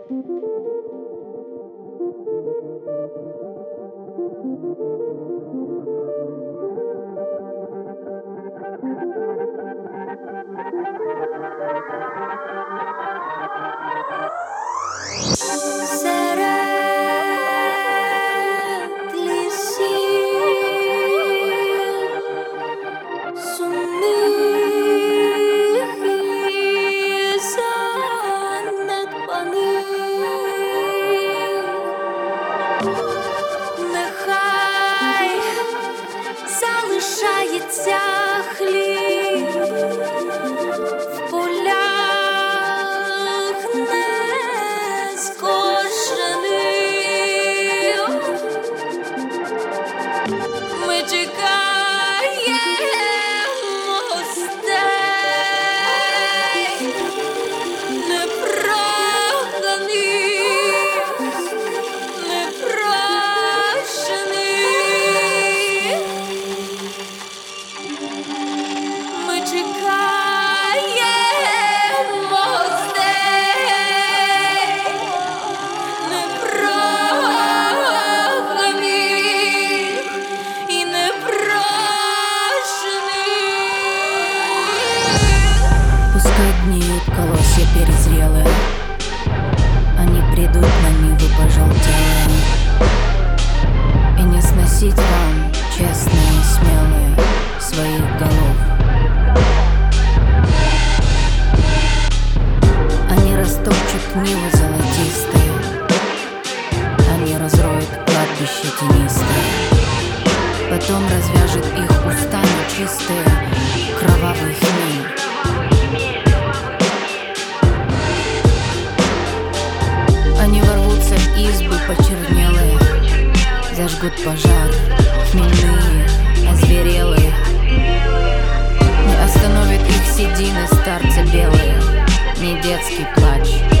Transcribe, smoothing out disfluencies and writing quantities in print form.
Нехай залишається хліб в полях нескошених. Ми чекаємо гостей непроханих, непрошених. Ми чекаємо гостей непроханих і непрошених. Пускай гниют колосья перезрелые, они придут на нивы пожелтелые. И не сносить вам, честные и смелые, своих голов. Они растопчут нивы золотистые, они разроют кладбище тенистое, потом развяжет их уста нечистые кровавый хмель. Они ворвутся в избы почернелые, зажгут пожар, хмельные, озверелые. Не остановит их седины старца белые, не детский плач.